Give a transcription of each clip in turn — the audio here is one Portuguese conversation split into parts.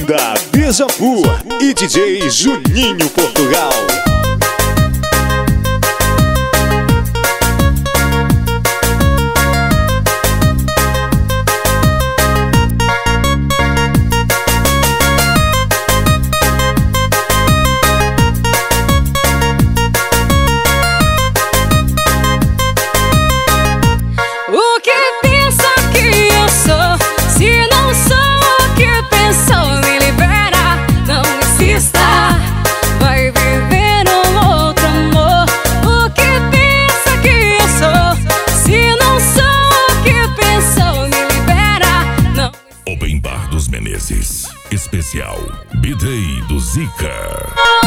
Banda Beija-Flor e DJ Juninho Portugal. O que pensa que eu sou? Se não sou o que pensou, me libera. Não insista, vai viver um outro amor. O que pensa que eu sou? Se não sou o que pensou, me libera. Não. Open Bar dos Menezes, especial B-Day do Zica.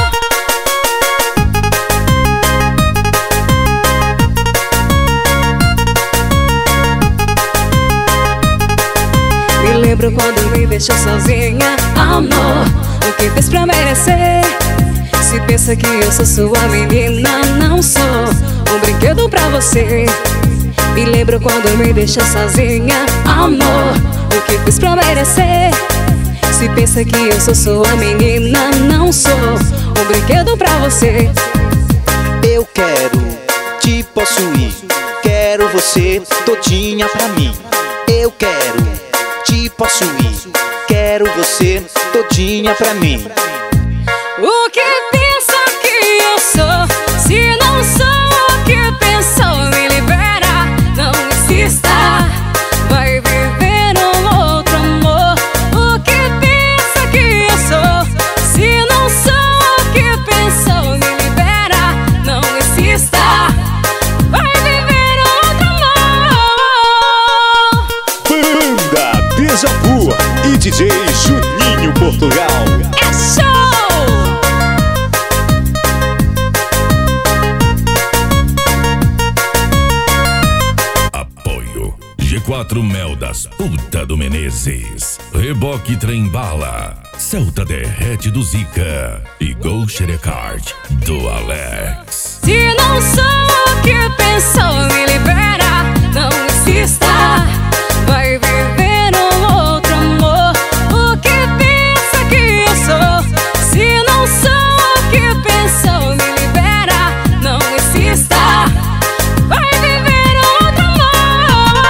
Me lembro quando me deixou sozinha, amor. O que fez pra merecer? Se pensa que eu sou sua menina, não sou um brinquedo pra você. Me lembro quando me deixou sozinha, amor. O que fez pra merecer? Se pensa que eu sou sua menina, não sou um brinquedo pra você. Eu quero te possuir, quero você todinha pra mim. Eu quero te possuir, quero você todinha pra mim. O que pensa que eu sou? Se não sou o que pensou, me libera. Não insista, vai viver um outro amor. O que pensa que eu sou? Se não sou o que pensou, me libera. Não insista, vai viver outro amor. Banda Beija-Flor e DJ Juninho Portugal. É show! Apoio G4 Mel das Puta do Menezes, Reboque Trem Bala, Celta Derrete do Zica e Gol Xerecard do Alex. Se não sou o que pensou, me libera. Não insista, vai viver um outro amor. O que pensa que eu sou? Se não sou o que pensou, me libera. Não insista, vai viver outro amor.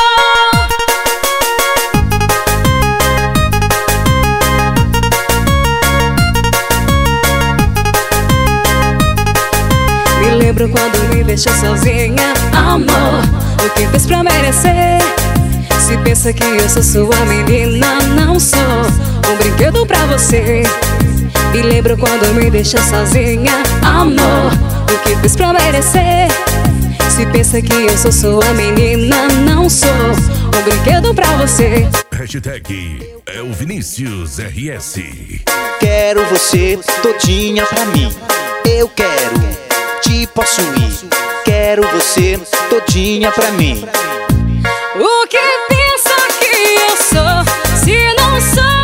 Me lembro quando me deixou sozinha, amor. O que fez pra merecer? Se pensa que eu sou sua menina, não sou um brinquedo pra você. Me lembro quando me deixou sozinha, amor. O que fez pra merecer? Se pensa que eu sou sua menina, não sou um brinquedo pra você. Hashtag é o Vinícius RS. Quero você todinha pra mim. Eu quero te possuir, quero você todinha pra mim. O que pensa que eu sou? Se não sou